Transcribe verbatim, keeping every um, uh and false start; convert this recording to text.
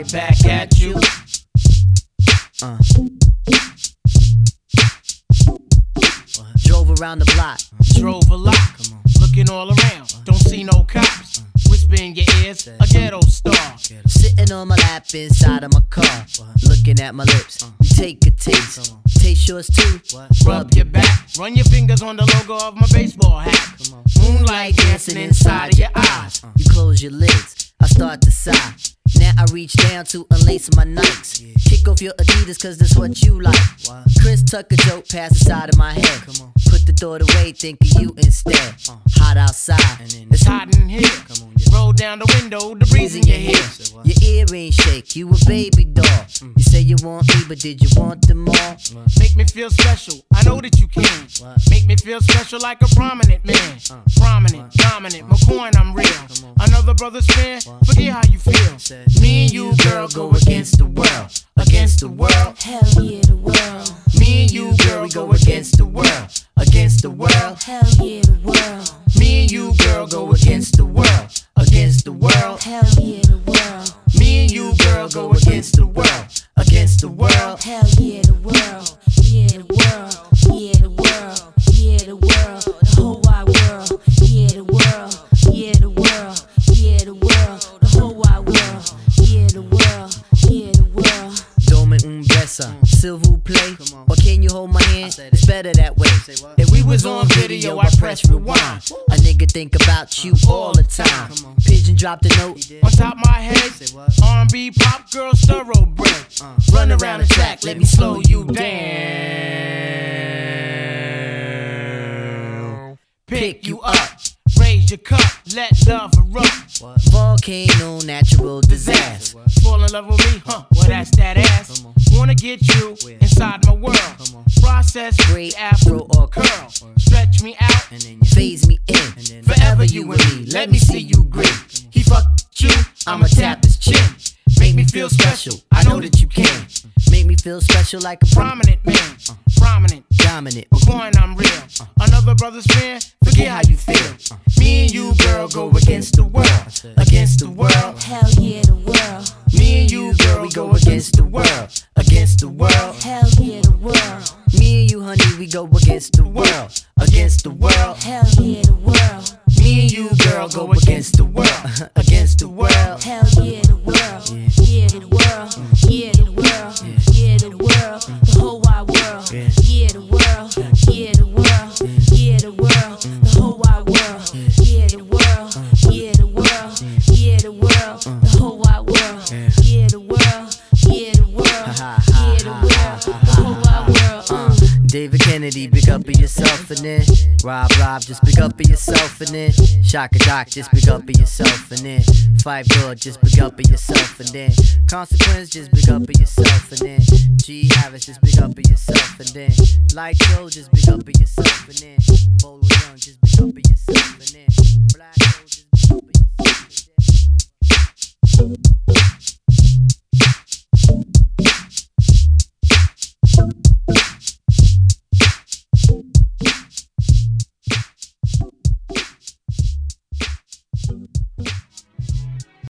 right back at you. Uh. Drove around the block. Drove a lot. Looking all around. Don't see no cops. Whisper in your ears. A ghetto star. Sitting on my lap inside of my car. Looking at my lips. You take a taste. Taste yours too. Rub your back. Run your fingers on the logo of my baseball hat. Moonlight dancing inside of your eyes. You close your lids. I start to sigh. Now I reach down to unlace my Nikes. Kick off your Adidas cause that's what you like. Chris Tucker joke past the side of my head. Put the thought away, think of you instead. Hot outside, it's hot in here. Roll down the window, the breeze in your hair. Your earrings shake, you a baby doll. You say you want me, but did you want them all? Make me feel special, I know that you can. Make me feel special like a prominent man. Prominent, dominant, McCoy, I'm real. Another brother's fan, forget how you feel. Me and you, girl, go against the world. Against the world. Hell yeah, the world. Me and you, girl, we go against the world. Against the world. Hell yeah, the world. Me and you, girl, go against the world. Against the world. Hell yeah, the world. Me and you, girl, go against the world. Against the world. Hell yeah, the world. Yeah, the world. Yeah, the world. Yeah, the world. The whole wide world. Yeah, the world. Yeah, the world. Yeah, the world. The whole wide world. Yeah, the world. Yeah, the world. Dome un besa, s'il vous plaît. Or can you hold my hand? It's better that way. If we was on video, I press rewind. A nigga think about you all the time. Pigeon dropped a note on top my head. R and B pop girl thoroughbred. Run around the track, let me slow you down. Pick you up, raise your cup, let love erupt. Volcano, natural disaster. Fall in love with me, huh? Well, that's that ass. Wanna get you inside my world. Process, great afro or curl. Stretch me out, and then you phase me in. Forever you and me, let me see you grin. He fucked you, I'ma tap his chin. Make me feel special, I know that you can. Make me feel special like a prominent man. Prominent, dominant, McCoy, I'm real. Another brother's fan, forget how you feel. Me and you, girl, go against the world. Against the world. Hell yeah, the world. Me and you, girl, we go against the world. Against the world. Hell yeah, the world. Me and you, honey, we go against the world. Against the world. Hell yeah, the world. Me and you, girl, go against the world. Against the world. Hell yeah, the world. Yeah, the world. Yeah, the world. Yeah, the world. The whole wide world. Yeah, the world. Yeah, the world. Yeah, the world. The whole wide world. Yeah, the world. Yeah, the world. Yeah, the world. The whole wide world. Yeah, the world. Yeah, the world. Yeah, the world. The whole wide world. David Kennedy, big up of yourself and then Rob Rob, just big up of yourself and then Shaka Doc, just big up of yourself and then Five Dog, just big up of yourself and then Consequence, just big up of yourself and then G Harris, just big up of yourself and then Light Show, just big up of yourself and then Bolo Young, just big up of yourself and then Black Hole, just big up of yourself and then